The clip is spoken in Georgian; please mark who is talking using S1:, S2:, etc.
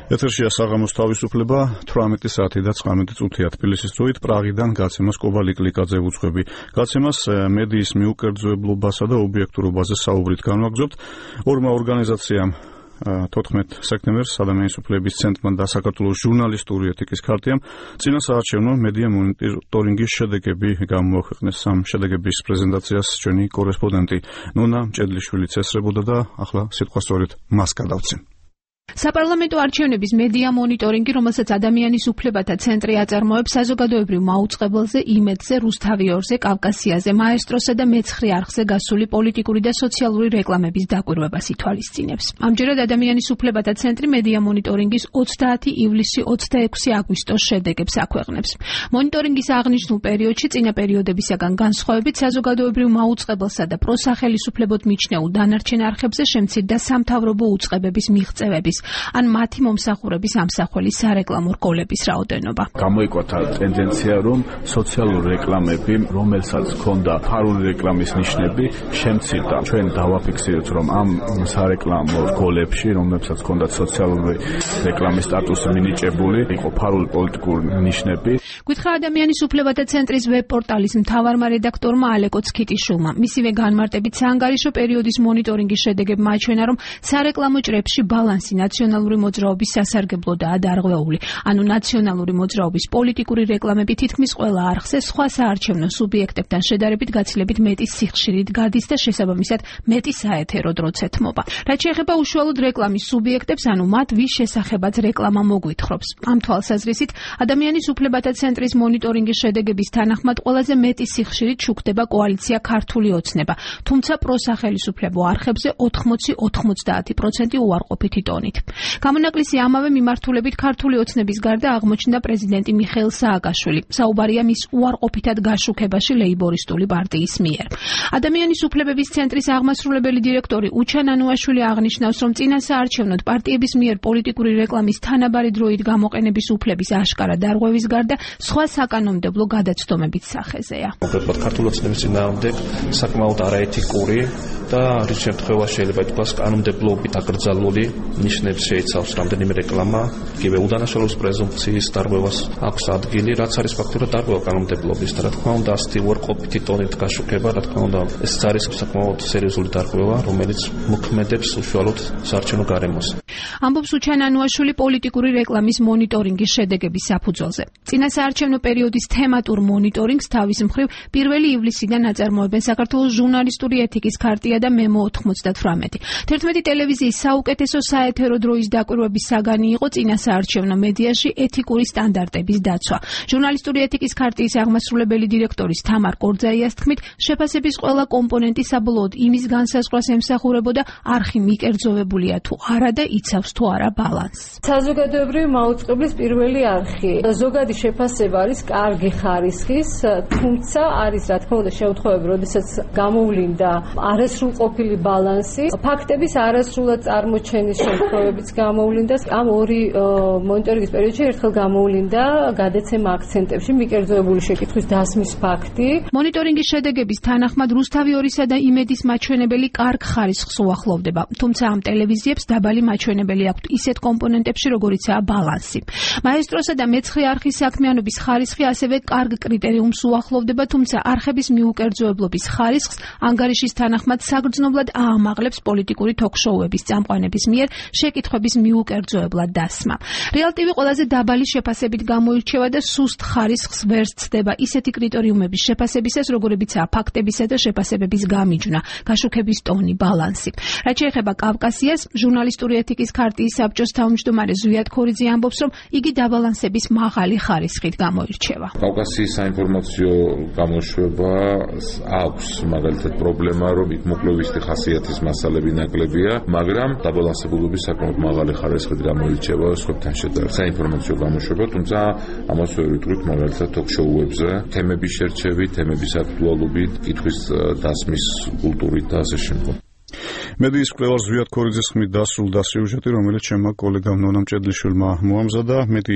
S1: ეთერშია საღამოს თავისუფლება 18 საათი და 19 წუთია თბილისის დროით პრაღიდან გაცემას კობალიკ ლიკაძე უძღვები. გაცემას მედიის მიუკერძოებლობასა და ობიექტურობაზე საუბრით განვაგრძობთ. ორმა ორგანიზაციამ 14 სექტემბერს ადამიანის უფლებების ცენტრმა და საქართველოს ჟურნალისტური ეთიკის ქარტიამ წინასაარჩევნო მედია მონიტორინგის შედეგები გამოაქვეყნეს. ამ შედეგების პრეზენტაციას ჩვენი კორესპონდენტი ნონა მჭედლიშვილიც ესწრებოდა და ახლა სიტყვა სწორედ მას გადავცემ.
S2: საპარლამენტო არჩევნების მედია მონიტორინგი, რომელსაც ადამიანის უფლებათა ცენტრი აწარმოებს საზოგადოებრივ მაუწყებელზე, იმედზე, რუსთავიორზე, კავკასიაზე, მაესტროსა და მეცხრე არხზე გასული პოლიტიკური და სოციალური რეკლამების დაკვირვებას ითვალისწინებს. ამჯერად ადამიანის უფლებათა ცენტრი მედია მონიტორინგის 30 ივლისი 26 აგვისტოს შედეგებს აქვეყნებს. მონიტორინგის აღნიშნულ პერიოდში წინა პერიოდებისაგან განსხვავებით საზოგადოებრივ მაუწყებელსა და პროსახელისუფლებოდ მიჩნეულ დანარჩენ არხებზე შემცირდა სამთავრობო უწყებების მიღწევების ან მათი მომსახურების ამსახველი სარეკლამო რგოლების რაოდენობა.
S3: გამოიკვათა ტენდენცია, რომ სოციალური რეკლამები, რომელსაც ჰქონდა ფარული რეკლამის ნიშნები, შემცირდა. ჩვენ დავაფიქსირეთ, რომ ამ სარეკლამო რგოლებში, რომელსაც ჰქონდა სოციალური რეკლამის სტატუსი მინიჭებული, იყო ფარული პოლიტიკური ნიშნები.
S2: გითხრა ადამიანის უფლებათა ცენტრის ვებ-პორტალის მთავარმა რედაქტორმა ალეკო ცქიტიშვილმა. მისივე განმარტებით საანგარიშო პერიოდის მონიტორინგის შედეგებმა აჩვენა, რომ სარეკლამო ჭრებში ბალანსი ნაციონალური მოძრაობის სასარგებლოდაა დარღვეული. ანუ ნაციონალური მოძრაობის პოლიტიკური რეკლამები თითქმის ყველა არხზე სხვა საარჩევნო სუბიექტებთან შედარებით გაცილებით მეტი სიხშირით გადის და შესაბამისად მეტი საეთერო დროც ეთმობა. რაც შეეხება უშუალოდ რეკლამის სუბიექტებს, ანუ მათ ვის შესახებაც რეკლამა მოგვითხრობს. ამ თვალსაზრისით ადამიანის უფლებათა ცენტრის მონიტორინგის შედეგების თანახმად ყველაზე მეტი სიხშირით შუქდება კოალიცია ქართული ოცნება, თუმცა პროსახელისუფლებო არხებზე 80-90% უარყოფითი ტონით. გამონაკლისი ამავე მიმართულებით ქართული ოცნების გარდა აღმოჩნდა პრეზიდენტი მიხეილ სააკაშვილი. საუბარია მის უარყოფითად გაშუქებაში ლეიბორისტული პარტიის მიერ. ადამიანის უფლებების ცენტრის აღმასრულებელი დირექტორი უჩან ანუაშვილი აღნიშნავს, რომ წინასაარჩევნოდ პარტიების მიერ პოლიტიკური რეკლამის თანაბარი დროით გამოყენების უფლების აშკარა დარღვევის გარდა სხვა საკანონმდებლო გადაცდომებით სახეზეა.
S4: კონკრეტულად ქართული ოცნების წინააღმდეგ საკმაოდ არაეთიკური და რის შემთხვევაში შეიძლება ითქვას კანონმდებლობით აკრძალული ნიშნებს შეიცავს რამდენიმე რეკლამა, იგივე უდანაშაულობის პრეზუმპციის დარღვევას აქვს ადგილი, რაც არის ფაქტურად დარღვევა კანონმდებლობის და რა თქმა უნდა ასეთი უარყოფითი ტონით გაშუქება, რა თქმა უნდა ეს არის საკმაოდ სერიოზული დარღვევა, რომელიც მოქმედებს უშუალოდ საარჩევნო გარემოს.
S2: ამბობს უჩან ანუაშვილი პოლიტიკური რეკლამის მონიტორინგის შედეგების საფუძველზე. წინასაარჩევნო პერიოდის თემატურ მონიტორინგს თავის მხრივ 1 ივლისიდან აწარმოებენ საქართველოს ჟურნალისტური ეთიკის ქარტია და მემო 98. 11 ტელევიზიის საუკეთესო საეთერო დროის დაკვირვების საგანი იყო წინასაარჩევნო მედიაში ეთიკური სტანდარტების დაცვა. ჟურნალისტური ეთიკის ქარტიის აღმასრულებელი დირექტორის თამარ კორძაიას თქმით, შეფასების ყველა კომპონენტი საბოლოოდ იმის განსაზღვრას ემსახურებოდა, არხი მიკერძოვებულია თუ არა და იცავს თუ არა ბალანსს.
S5: საზოგადოებრივი მაუწყებლის პირველი არხი. ზოგადი შეფასება არის კარგი ხარისხის, თუმცა არის რა თქმა უნდა შემთხვევები, როდესაც გამოვლინდა არასრულყოფილი ბალანსი, ფაქტების არასრულად წარმოჩენის შემთხვევებიც გამოვლინდა. ამ ორი მონიტორინგის პერიოდში ერთხელ გამოვლინდა გადაცემა აქცენტებში მიკერძოებული შეკითხვის დასმის ფაქტი.
S2: მონიტორინგის შედეგების თანახმად რუსთავიორისა და იმედის მაჩვენებელი კარგ ხარისხს უახლოვდება, თუმცა ამ ტელევიზიებს დაბალი მაჩვენებელი აქვთ ისეთ კომპონენტებში, როგორიცაა ბალანსი. მაესტროსა და მეცხრე არხის საქმიანობის ხარისხი ასევე კარგ კრიტერიუმს უახლოვდება, თუმცა არხების მიუკერძოებლობის ხარისხს ანგარიშის თანახმად საგრძნობლად აამაღლებს პოლიტიკური თოქ-შოუების წამყვანების მიერ შეკითხვების მიუკერძოებლად დასმა. რეალტივი ყველაზე დაბალი შეფასებით გამოირჩევა და სუსტ ხარისხს ვერ სცდება ისეთი კრიტერიუმების შეფასებისას, როგორებიცაა ფაქტებისა და შეფასებების გამიჯვნა, გაშუქების ტონი, ბალანსი. რაც შეეხება კავკასიას, ჟურნალისტური ეთიკის ქარტიის საბჭოს თავმჯდომარე ზვიად ქორიძე ამბობს, რომ იგი დაბალანსების მაღალი ხარისხით გამოირჩევა.
S6: კავკასიის საინფორმაციო გამოშვება აქვს მაგალითად პრობლემა, რომ იქ მოკვლევისτη ხასიათის მასალები ნაკლებია, მაგრამ დაბალანსებულობის საკმაოდ მაღალი ხარისხით გამოირჩევა სხვებთან შედარებით. საინფორმაციო გამოშვება, თუმცა ამას ვერ ვიტყვით მაგალითად თოქ-შოუებზე, თემების შერჩევით, თემების აქტუალობით, კითხვის დასმის კულტურით და ასე შემდგომ.
S1: მედიის მკვლევარ ზვიად ქორიძის ხმით დასრულდა სიუჟეტი, რომელიც ჩემმა კოლეგამ ნონა მჭედლიშვილმა მოამზადა.